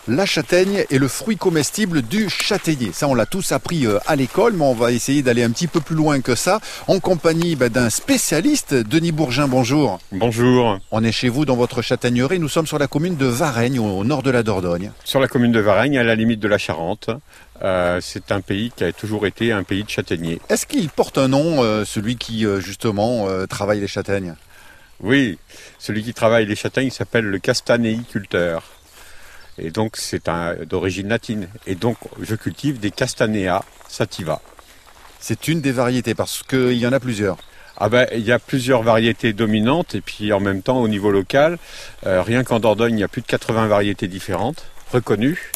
La châtaigne est le fruit comestible du châtaignier. Ça, on l'a tous appris à l'école, mais on va essayer d'aller un petit peu plus loin que ça, en compagnie d'un spécialiste. Denis Bourgin, bonjour. Bonjour. On est chez vous dans votre châtaigneraie. Nous sommes sur la commune de Varennes, au nord de la Dordogne. Sur la commune de Varennes, à la limite de la Charente. C'est un pays qui a toujours été un pays de châtaigniers. Est-ce qu'il porte un nom, celui qui, justement, travaille les châtaignes ? Oui, celui qui travaille les châtaignes s'appelle le castanéiculteur. Et donc c'est d'origine latine. Et donc je cultive des Castanea sativa. C'est une des variétés parce qu'il y en a plusieurs. Il y a plusieurs variétés dominantes et puis en même temps au niveau local, rien qu'en Dordogne, il y a plus de 80 variétés différentes, reconnues.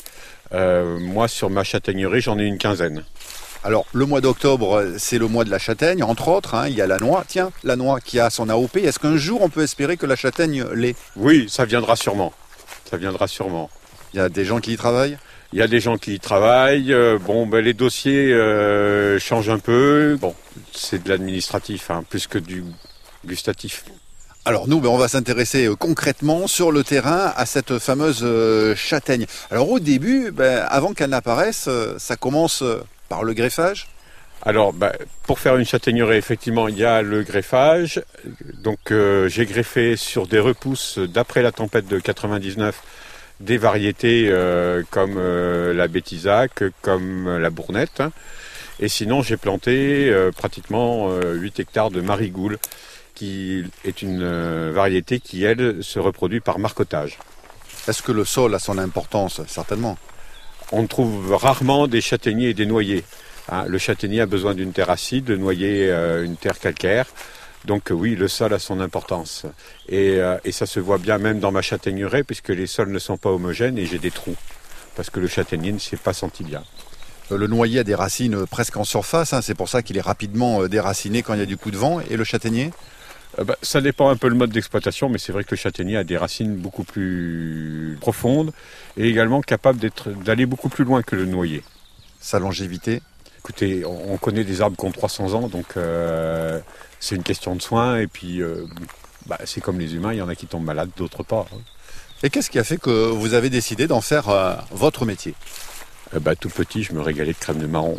Moi sur ma châtaigneraie, j'en ai une quinzaine. Alors le mois d'octobre, c'est le mois de la châtaigne, entre autres, il y a la noix. Tiens, la noix qui a son AOP, est-ce qu'un jour on peut espérer que la châtaigne l'est ? Oui, ça viendra sûrement. Ça viendra sûrement. Il y a des gens qui y travaillent ? Il y a des gens qui y travaillent. Les dossiers changent un peu. Bon, c'est de l'administratif, plus que du gustatif. Alors nous, on va s'intéresser concrètement sur le terrain à cette fameuse châtaigne. Alors au début, avant qu'elle n'apparaisse, ça commence par le greffage ? Alors, pour faire une châtaigneraie, effectivement, il y a le greffage. Donc j'ai greffé sur des repousses d'après la tempête de 99 des variétés comme la Bétisac, comme la Bournette. Et sinon, j'ai planté pratiquement 8 hectares de marigoule, qui est une variété qui, elle, se reproduit par marcottage. Est-ce que le sol a son importance ? Certainement. On trouve rarement des châtaigniers et des noyers. Le châtaignier a besoin d'une terre acide, le noyer une terre calcaire. Donc oui, le sol a son importance. Et ça se voit bien même dans ma châtaigneraie, puisque les sols ne sont pas homogènes et j'ai des trous. Parce que le châtaignier ne s'est pas senti bien. Le noyer a des racines presque en surface, c'est pour ça qu'il est rapidement déraciné quand il y a du coup de vent. Et le châtaignier ? Ça dépend un peu le mode d'exploitation, mais c'est vrai que le châtaignier a des racines beaucoup plus profondes et également capable d'aller beaucoup plus loin que le noyer. Sa longévité ? Écoutez, on connaît des arbres qui ont 300 ans, donc c'est une question de soin. Et puis, c'est comme les humains, il y en a qui tombent malades, d'autres pas. Et qu'est-ce qui a fait que vous avez décidé d'en faire votre métier ? Tout petit, je me régalais de crème de marron.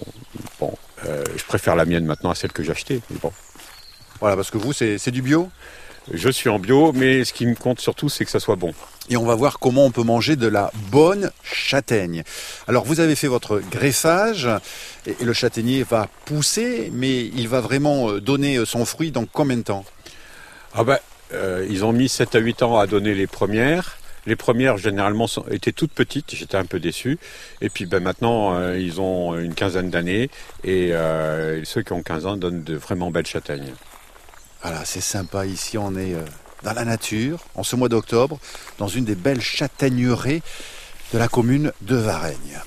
Je préfère la mienne maintenant à celle que j'achetais. Mais bon. Voilà, parce que vous, c'est du bio ? Je suis en bio, mais ce qui me compte surtout, c'est que ça soit bon. Et on va voir comment on peut manger de la bonne châtaigne. Alors, vous avez fait votre greffage, et le châtaignier va pousser, mais il va vraiment donner son fruit dans combien de temps ? Ils ont mis 7 à 8 ans à donner les premières. Les premières, généralement, étaient toutes petites. J'étais un peu déçu. Et puis, maintenant, ils ont une quinzaine d'années. Et ceux qui ont 15 ans donnent de vraiment belles châtaignes. Voilà, c'est sympa. Ici, on est dans la nature, en ce mois d'octobre, dans une des belles châtaigneraies de la commune de Varennes.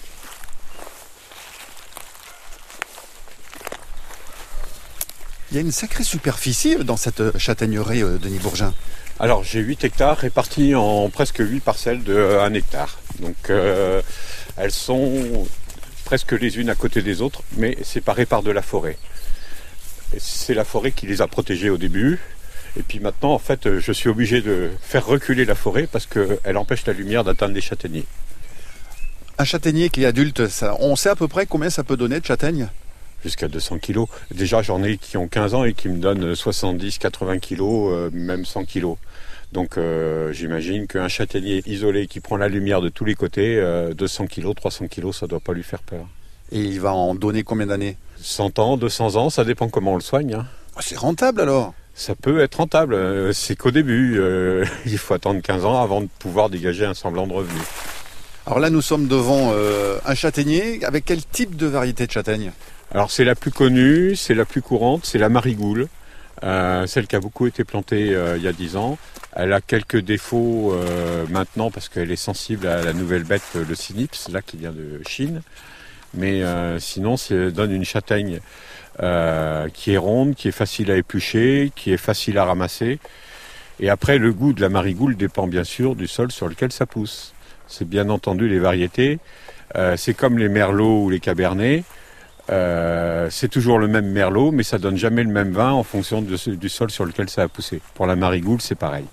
Il y a une sacrée superficie dans cette châtaigneraie, Denis Bourgin. Alors, j'ai 8 hectares répartis en presque 8 parcelles de 1 hectare. Donc, elles sont presque les unes à côté des autres, mais séparées par de la forêt. Et c'est la forêt qui les a protégées au début. Et puis maintenant, en fait, je suis obligé de faire reculer la forêt parce qu'elle empêche la lumière d'atteindre les châtaigniers. Un châtaignier qui est adulte, on sait à peu près combien ça peut donner de châtaignes ? Jusqu'à 200 kilos. Déjà, j'en ai qui ont 15 ans et qui me donnent 70, 80 kilos, même 100 kilos. Donc, j'imagine qu'un châtaignier isolé qui prend la lumière de tous les côtés, 200 kilos, 300 kilos, ça ne doit pas lui faire peur. Et il va en donner combien d'années ? 100 ans, 200 ans, ça dépend comment on le soigne. C'est rentable alors ? Ça peut être rentable. C'est qu'au début, il faut attendre 15 ans avant de pouvoir dégager un semblant de revenu. Alors là, nous sommes devant un châtaignier. Avec quel type de variété de châtaigne ? Alors c'est la plus connue, c'est la plus courante, c'est la marigoule. Celle qui a beaucoup été plantée il y a 10 ans. Elle a quelques défauts maintenant parce qu'elle est sensible à la nouvelle bête, le cynips, là qui vient de Chine. Mais sinon, ça donne une châtaigne qui est ronde, qui est facile à éplucher, qui est facile à ramasser. Et après, le goût de la marigoule dépend bien sûr du sol sur lequel ça pousse. C'est bien entendu les variétés. C'est comme les merlots ou les cabernets. C'est toujours le même merlot, mais ça donne jamais le même vin en fonction du sol sur lequel ça a poussé. Pour la marigoule, c'est pareil.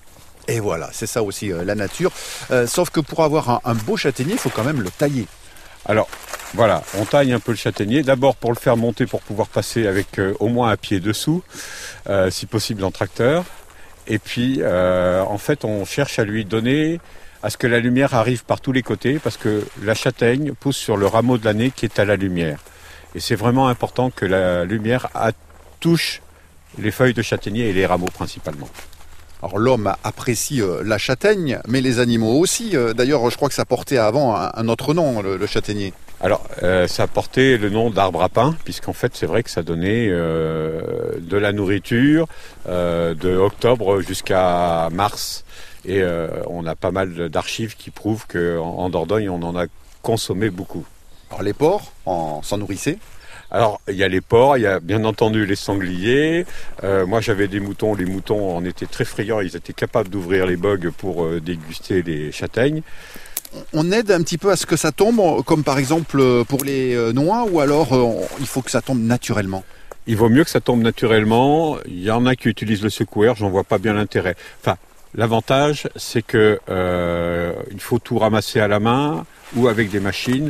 Et voilà, c'est ça aussi la nature. Sauf que pour avoir un beau châtaignier, il faut quand même le tailler. Alors, voilà, on taille un peu le châtaignier. D'abord pour le faire monter, pour pouvoir passer avec au moins un pied dessous, si possible en tracteur. Et puis, en fait, on cherche à lui donner, à ce que la lumière arrive par tous les côtés, parce que la châtaigne pousse sur le rameau de l'année qui est à la lumière. Et c'est vraiment important que la lumière touche les feuilles de châtaignier et les rameaux principalement. Alors l'homme apprécie la châtaigne, mais les animaux aussi. D'ailleurs, je crois que ça portait avant un autre nom, le châtaignier. Alors, ça portait le nom d'arbre à pain, puisqu'en fait, c'est vrai que ça donnait de la nourriture de octobre jusqu'à mars. Et on a pas mal d'archives qui prouvent qu'en Dordogne, on en a consommé beaucoup. Alors les porcs s'en nourrissaient. Alors, il y a les porcs, il y a bien entendu les sangliers. Moi, j'avais des moutons. Les moutons en étaient très friands. Ils étaient capables d'ouvrir les bogues pour déguster les châtaignes. On aide un petit peu à ce que ça tombe, comme par exemple pour les noix, ou alors il faut que ça tombe naturellement? Il vaut mieux que ça tombe naturellement. Il y en a qui utilisent le secoueur. J'en vois pas bien l'intérêt. Enfin, l'avantage, c'est que il faut tout ramasser à la main ou avec des machines.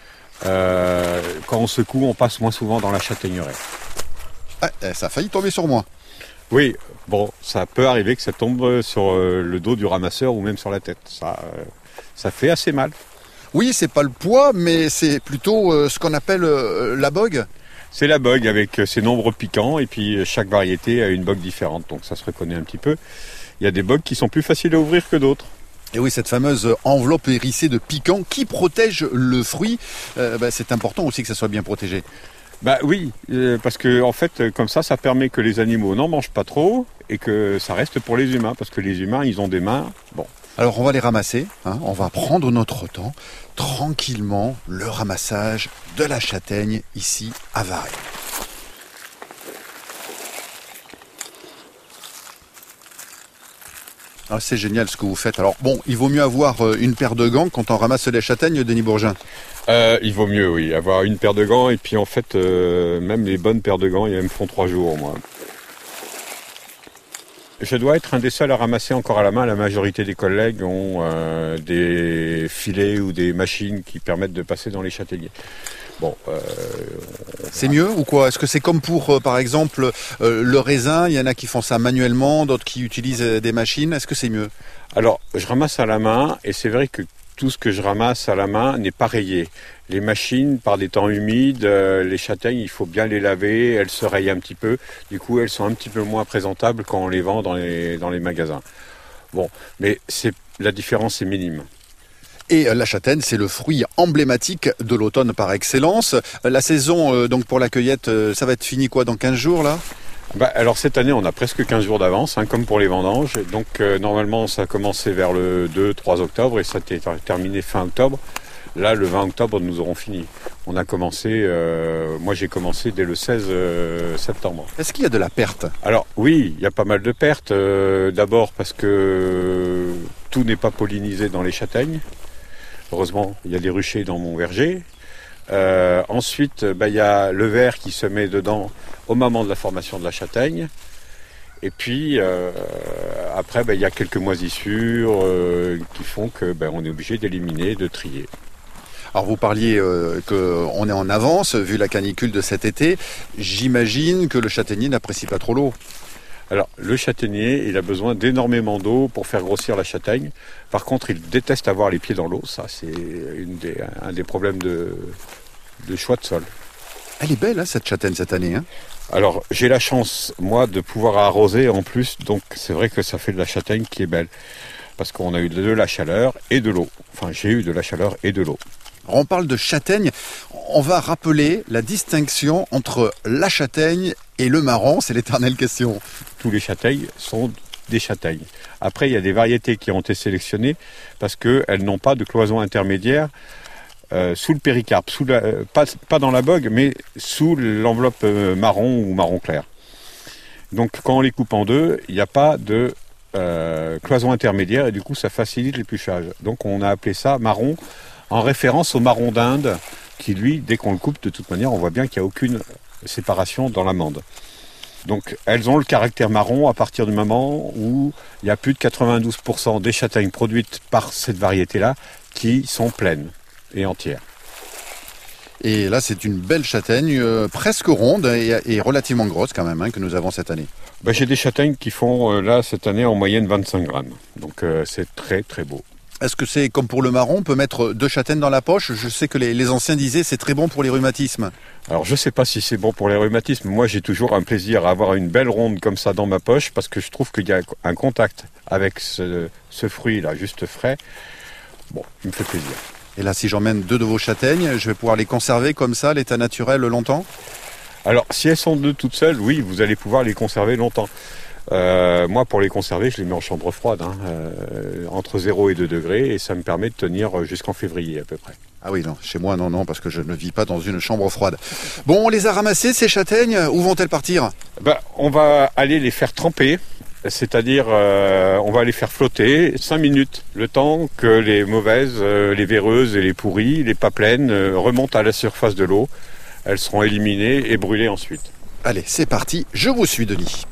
Quand on secoue, on passe moins souvent dans la châtaigneraie. Ah, ça a failli tomber sur moi. Oui, bon, ça peut arriver que ça tombe sur le dos du ramasseur ou même sur la tête. Ça fait assez mal. Oui, c'est pas le poids, mais c'est plutôt ce qu'on appelle la bogue. C'est la bogue avec ses nombreux piquants et puis chaque variété a une bogue différente, donc ça se reconnaît un petit peu. Il y a des bogues qui sont plus faciles à ouvrir que d'autres. Et oui, cette fameuse enveloppe hérissée de piquants qui protège le fruit, c'est important aussi que ça soit bien protégé. Bah oui, parce que en fait, comme ça permet que les animaux n'en mangent pas trop et que ça reste pour les humains, parce que les humains, ils ont des mains. Bon. Alors on va les ramasser, on va prendre notre temps, tranquillement, le ramassage de la châtaigne ici à Varennes. Ah, c'est génial ce que vous faites. Alors bon, il vaut mieux avoir une paire de gants quand on ramasse les châtaignes, Denis Bourgin. Il vaut mieux, oui, avoir une paire de gants et puis en fait, même les bonnes paires de gants, ils me font 3 jours, moi. Je dois être un des seuls à ramasser encore à la main. La majorité des collègues ont des filets ou des machines qui permettent de passer dans les châtaigniers. Bon, c'est mieux ou quoi? Est-ce que c'est comme pour, par exemple, le raisin? Il y en a qui font ça manuellement, d'autres qui utilisent des machines. Est-ce que c'est mieux? Alors, je ramasse à la main et c'est vrai que tout ce que je ramasse à la main n'est pas rayé. Les machines, par des temps humides, les châtaignes, il faut bien les laver, elles se rayent un petit peu. Du coup, elles sont un petit peu moins présentables quand on les vend dans les magasins. Bon, mais la différence est minime. Et la châtaigne, c'est le fruit emblématique de l'automne par excellence. La saison donc pour la cueillette, ça va être fini quoi, dans 15 jours là? Alors cette année, on a presque 15 jours d'avance, comme pour les vendanges. Donc normalement, ça a commencé vers le 2-3 octobre et ça a terminé fin octobre. Là, le 20 octobre, nous aurons fini. On a commencé, moi j'ai commencé dès le 16 septembre. Est-ce qu'il y a de la perte? Alors oui, il y a pas mal de pertes. D'abord parce que tout n'est pas pollinisé dans les châtaignes. Heureusement, il y a des ruchers dans mon verger. Ensuite, il y a le ver qui se met dedans au moment de la formation de la châtaigne. Et puis, après, il y a quelques moisissures qui font qu'on est obligé d'éliminer, de trier. Alors vous parliez qu'on est en avance, vu la canicule de cet été. J'imagine que le châtaignier n'apprécie pas trop l'eau. Alors, le châtaignier, il a besoin d'énormément d'eau pour faire grossir la châtaigne. Par contre, il déteste avoir les pieds dans l'eau. Ça, c'est un des problèmes de choix de sol. Elle est belle, cette châtaigne, cette année. Alors, j'ai la chance, moi, de pouvoir arroser en plus. Donc, c'est vrai que ça fait de la châtaigne qui est belle. Parce qu'on a eu de la chaleur et de l'eau. Enfin, j'ai eu de la chaleur et de l'eau. Alors, on parle de châtaigne. On va rappeler la distinction entre la châtaigne et le marron. C'est l'éternelle question. Tous les châtaignes sont des châtaignes. Après, il y a des variétés qui ont été sélectionnées parce qu'elles n'ont pas de cloison intermédiaire sous le péricarpe. Pas dans la bogue, mais sous l'enveloppe marron ou marron clair. Donc, quand on les coupe en deux, il n'y a pas de cloison intermédiaire et du coup, ça facilite l'épluchage. Donc, on a appelé ça marron en référence au marron d'Inde qui, lui, dès qu'on le coupe, de toute manière, on voit bien qu'il n'y a aucune séparation dans l'amande. Donc elles ont le caractère marron à partir du moment où il y a plus de 92% des châtaignes produites par cette variété-là qui sont pleines et entières. Et là, c'est une belle châtaigne, presque ronde et relativement grosse quand même, que nous avons cette année. J'ai des châtaignes qui font là cette année en moyenne 25 grammes. Donc c'est très très beau. Est-ce que c'est comme pour le marron, on peut mettre 2 châtaignes dans la poche? Je sais que les anciens disaient c'est très bon pour les rhumatismes. Alors je ne sais pas si c'est bon pour les rhumatismes. Moi j'ai toujours un plaisir à avoir une belle ronde comme ça dans ma poche parce que je trouve qu'il y a un contact avec ce fruit là juste frais. Bon, il me fait plaisir. Et là, si j'emmène 2 de vos châtaignes, je vais pouvoir les conserver comme ça, l'état naturel, longtemps? Alors, si elles sont 2 toutes seules, oui, vous allez pouvoir les conserver longtemps. Moi, pour les conserver, je les mets en chambre froide, entre 0 et 2 degrés, et ça me permet de tenir jusqu'en février à peu près. Ah oui, non, chez moi, non, parce que je ne vis pas dans une chambre froide. Bon, on les a ramassées, ces châtaignes, où vont-elles partir? On va aller les faire tremper. C'est-à-dire, on va les faire flotter 5 minutes, le temps que les mauvaises, les véreuses et les pourries, les pas pleines, remontent à la surface de l'eau. Elles seront éliminées et brûlées ensuite. Allez, c'est parti, je vous suis, Denis.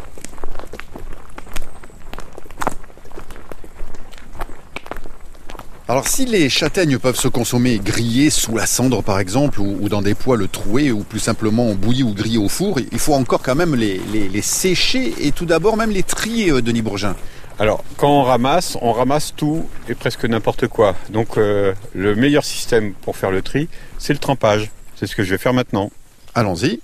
Alors si les châtaignes peuvent se consommer grillées sous la cendre par exemple ou dans des poêles trouées ou plus simplement bouillies ou grillées au four, il faut encore quand même les sécher et tout d'abord même les trier, Denis Bourgin. Alors quand on ramasse tout et presque n'importe quoi. Donc le meilleur système pour faire le tri, c'est le trempage. C'est ce que je vais faire maintenant. Allons-y.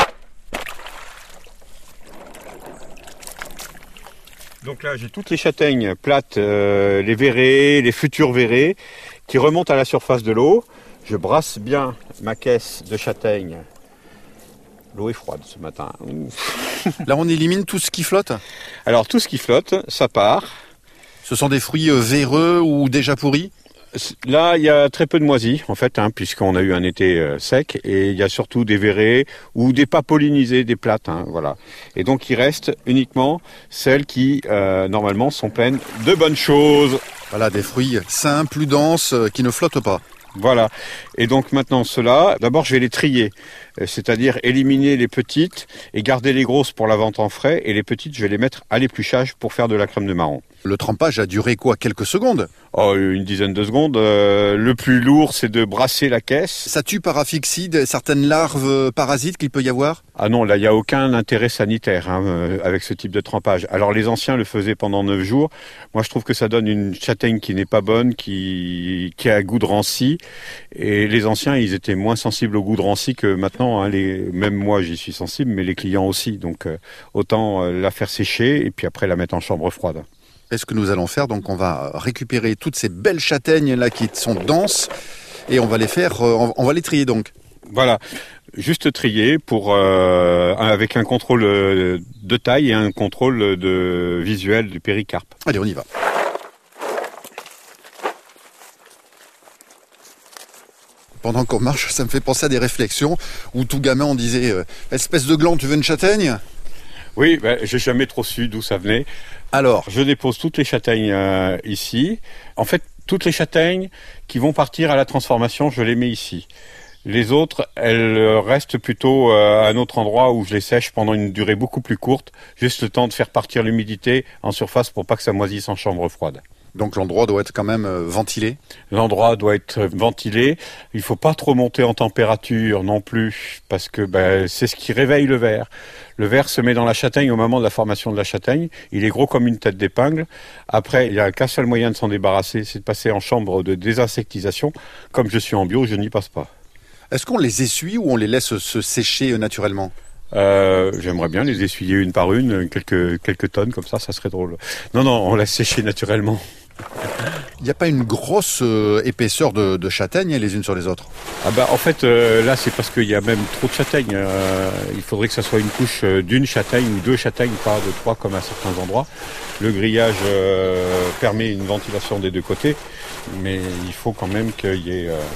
Donc là, j'ai toutes les châtaignes plates, les verrées, les futures verrées, qui remontent à la surface de l'eau. Je brasse bien ma caisse de châtaignes. L'eau est froide ce matin. Là, on élimine tout ce qui flotte? Alors, tout ce qui flotte, ça part. Ce sont des fruits véreux ou déjà pourris? Là, il y a très peu de moisis, en fait, puisqu'on a eu un été sec, et il y a surtout des verrées ou des pas pollinisées, des plates, voilà. Et donc, il reste uniquement celles qui, normalement, sont pleines de bonnes choses. Voilà, des fruits sains, plus denses, qui ne flottent pas. Voilà. Et donc maintenant, ceux-là, d'abord, je vais les trier, c'est-à-dire éliminer les petites et garder les grosses pour la vente en frais, et les petites, je vais les mettre à l'épluchage pour faire de la crème de marron. Le trempage a duré quoi? Quelques secondes? Oh, une dizaine de secondes. Le plus lourd, c'est de brasser la caisse. Ça tue par asphyxie certaines larves parasites qu'il peut y avoir? Ah non, là, il n'y a aucun intérêt sanitaire avec ce type de trempage. Alors, les anciens le faisaient pendant 9 jours. Moi, je trouve que ça donne une châtaigne qui n'est pas bonne, qui a un goût de ranci. Et les anciens, ils étaient moins sensibles au goût de ranci que maintenant. Même moi, j'y suis sensible, mais les clients aussi. Donc, autant la faire sécher et puis après la mettre en chambre froide. Et ce que nous allons faire, donc on va récupérer toutes ces belles châtaignes là qui sont denses et on va les faire, on va les trier donc. Voilà, juste trier avec un contrôle de taille et un contrôle visuel du péricarpe. Allez, on y va. Pendant qu'on marche, ça me fait penser à des réflexions où tout gamin on disait espèce de gland, tu veux une châtaigne? Oui, j'ai jamais trop su d'où ça venait. Alors, je dépose toutes les châtaignes ici. En fait, toutes les châtaignes qui vont partir à la transformation, je les mets ici. Les autres, elles restent plutôt à un autre endroit où je les sèche pendant une durée beaucoup plus courte, juste le temps de faire partir l'humidité en surface pour pas que ça moisisse en chambre froide. Donc l'endroit doit être quand même ventilé? L'endroit doit être ventilé. Il faut pas trop monter en température non plus, parce que c'est ce qui réveille le ver. Le ver se met dans la châtaigne au moment de la formation de la châtaigne. Il est gros comme une tête d'épingle. Après, il n'y a qu'un seul moyen de s'en débarrasser, c'est de passer en chambre de désinsectisation. Comme je suis en bio, je n'y passe pas. Est-ce qu'on les essuie ou on les laisse se sécher naturellement? J'aimerais bien les essuyer une par une, quelques tonnes comme ça serait drôle. Non, on laisse sécher naturellement. Il n'y a pas une grosse épaisseur de châtaignes les unes sur les autres? En fait, là c'est parce qu'il y a même trop de châtaignes. Il faudrait que ça soit une couche d'une châtaigne ou 2 châtaignes, pas de 3 comme à certains endroits. Le grillage permet une ventilation des 2 côtés, mais il faut quand même qu'il y ait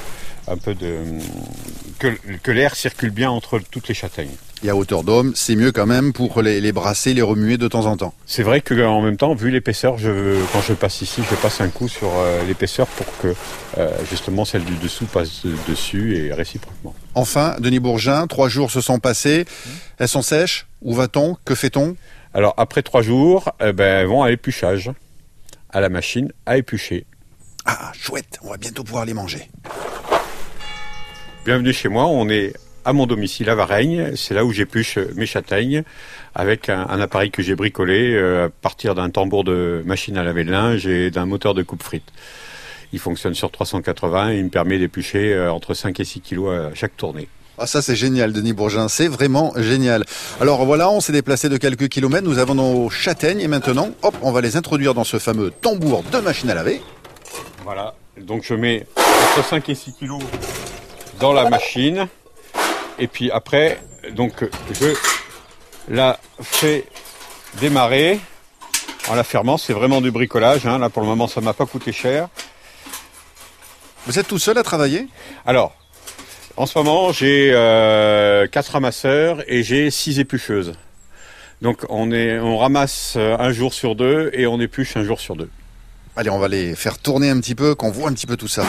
un peu que l'air circule bien entre toutes les châtaignes. Et à hauteur d'homme, c'est mieux quand même pour les brasser, les remuer de temps en temps. C'est vrai qu'en même temps, vu l'épaisseur, quand je passe ici, je passe un coup sur l'épaisseur pour que justement celle du dessous passe dessus et réciproquement. Enfin, Denis Bourgin, 3 jours se sont passés. Elles sont sèches. Où va-t-on? Que fait-on? Alors après 3 jours, elles vont à l'épluchage, à la machine à éplucher. Ah, chouette, on va bientôt pouvoir les manger. Bienvenue chez moi, on est à mon domicile à Varennes, c'est là où j'épluche mes châtaignes avec un appareil que j'ai bricolé à partir d'un tambour de machine à laver le linge et d'un moteur de coupe-frites. Il fonctionne sur 380 et il me permet d'éplucher entre 5 et 6 kilos à chaque tournée. Ah, ça c'est génial, Denis Bourgin, c'est vraiment génial. Alors voilà, on s'est déplacé de quelques kilomètres, nous avons nos châtaignes et maintenant, hop, on va les introduire dans ce fameux tambour de machine à laver. Voilà, donc je mets entre 5 et 6 kilos dans la machine. Et puis après, donc je la fais démarrer en la fermant. C'est vraiment du bricolage. Là, pour le moment, ça m'a pas coûté cher. Vous êtes tout seul à travailler? Alors, en ce moment, j'ai 4 ramasseurs et j'ai 6 éplucheuses. Donc, on ramasse un jour sur 2 et on épluche un jour sur 2. Allez, on va les faire tourner un petit peu, qu'on voit un petit peu tout ça.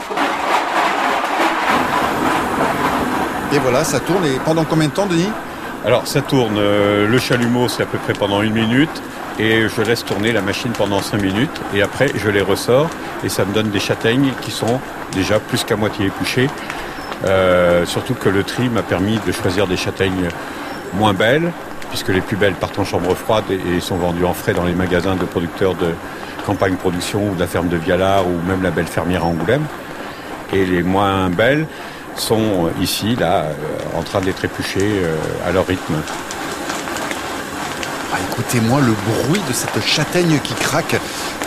Et voilà, ça tourne. Et pendant combien de temps, Denis? Alors, ça tourne. Le chalumeau, c'est à peu près pendant 1 minute. Et je laisse tourner la machine pendant 5 minutes. Et après, je les ressors. Et ça me donne des châtaignes qui sont déjà plus qu'à moitié épluchées. Surtout que le tri m'a permis de choisir des châtaignes moins belles, puisque les plus belles partent en chambre froide et sont vendues en frais dans les magasins de producteurs de Campagne Production ou de la ferme de Vialard ou même la Belle Fermière à Angoulême. Et les moins belles sont ici, là, en train d'être épluchées à leur rythme. Ah, écoutez-moi le bruit de cette châtaigne qui craque.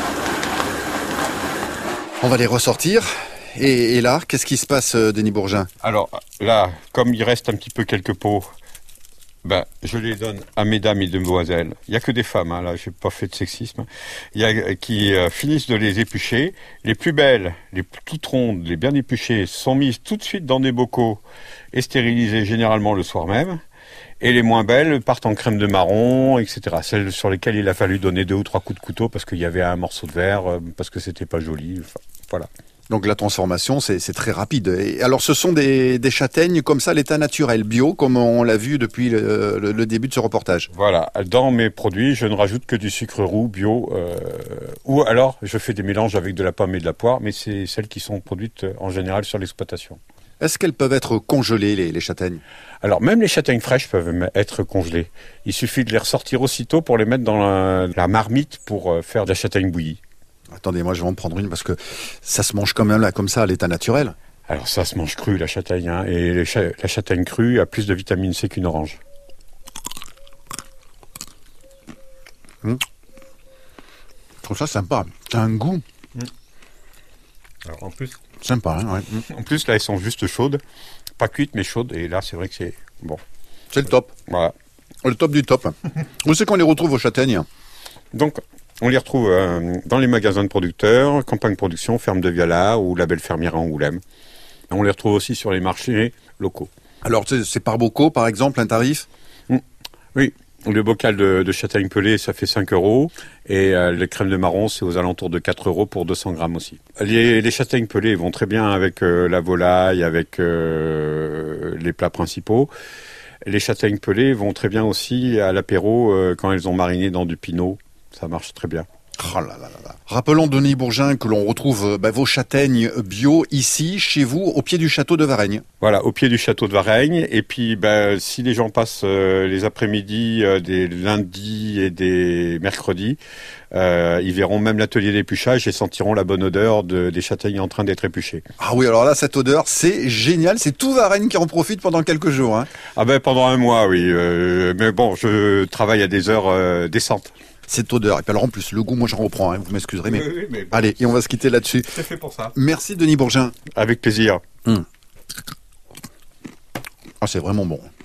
On va les ressortir. Et là, qu'est-ce qui se passe, Denis Bourgin? Alors là, comme il reste un petit peu quelques pots, je les donne à mesdames et demoiselles. Il n'y a que des femmes, là, je n'ai pas fait de sexisme. Qui finissent de les éplucher. Les plus belles, les toutes rondes, les bien épluchées, sont mises tout de suite dans des bocaux et stérilisées généralement le soir même. Et les moins belles partent en crème de marron, etc. Celles sur lesquelles il a fallu donner 2 ou 3 coups de couteau parce qu'il y avait un morceau de verre, parce que c'était pas joli. Enfin, voilà. Donc la transformation, c'est très rapide. Et alors ce sont des châtaignes comme ça, l'état naturel, bio, comme on l'a vu depuis le début de ce reportage. Voilà, dans mes produits, je ne rajoute que du sucre roux bio, ou alors je fais des mélanges avec de la pomme et de la poire, mais c'est celles qui sont produites en général sur l'exploitation. Est-ce qu'elles peuvent être congelées, les châtaignes? Alors même les châtaignes fraîches peuvent être congelées. Il suffit de les ressortir aussitôt pour les mettre dans la marmite pour faire de la châtaigne bouillie. Attendez, moi je vais en prendre une parce que ça se mange quand même là comme ça à l'état naturel. Alors ça se mange cru la châtaigne, et la châtaigne crue a plus de vitamine C qu'une orange. Je trouve ça sympa, ça a un goût. Alors en plus, sympa, hein, ouais. En plus là elles sont juste chaudes, pas cuites mais chaudes, et là c'est vrai que c'est bon. C'est le top. Voilà. Le top du top. Où c'est qu'on les retrouve aux châtaignes? Donc on les retrouve dans les magasins de producteurs, Campagne Production, Ferme de Vialard ou la Belle Fermière à Angoulême. On les retrouve aussi sur les marchés locaux. Alors c'est par bocaux par exemple, un tarif? Oui, le bocal de châtaigne pelée ça fait 5 €, et le crème de marron c'est aux alentours de 4 € pour 200 grammes aussi. Les châtaignes pelées vont très bien avec la volaille, avec les plats principaux. Les châtaignes pelées vont très bien aussi à l'apéro quand elles ont mariné dans du pinot. Ça marche très bien. Oh là là là là. Rappelons, Denis Bourgin, que l'on retrouve vos châtaignes bio ici, chez vous, au pied du château de Varennes. Voilà, au pied du château de Varennes. Et puis, si les gens passent les après-midi des lundis et des mercredis, ils verront même l'atelier d'épluchage et sentiront la bonne odeur des châtaignes en train d'être épluchées. Ah oui, alors là, cette odeur, c'est génial. C'est tout Varennes qui en profite pendant quelques jours. Hein. Ah pendant un mois, oui. Mais bon, je travaille à des heures décentes. Cette odeur. Et puis alors en plus, le goût, moi j'en reprends, hein, vous m'excuserez, mais... Oui, mais... Allez, et on va se quitter là-dessus. C'est fait pour ça. Merci Denis Bourgin. Avec plaisir. Ah, c'est vraiment bon.